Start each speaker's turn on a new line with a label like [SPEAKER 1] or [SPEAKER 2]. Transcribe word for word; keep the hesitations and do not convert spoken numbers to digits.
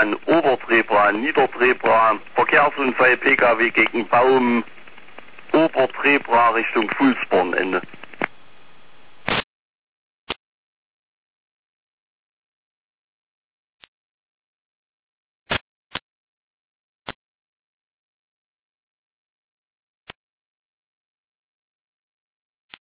[SPEAKER 1] Drehbahn, Oberdrehbahn, Niederdrehbahn, Verkehrsunfall, P K W gegen Baum, Oberdrehbahn Richtung Fußbahnende.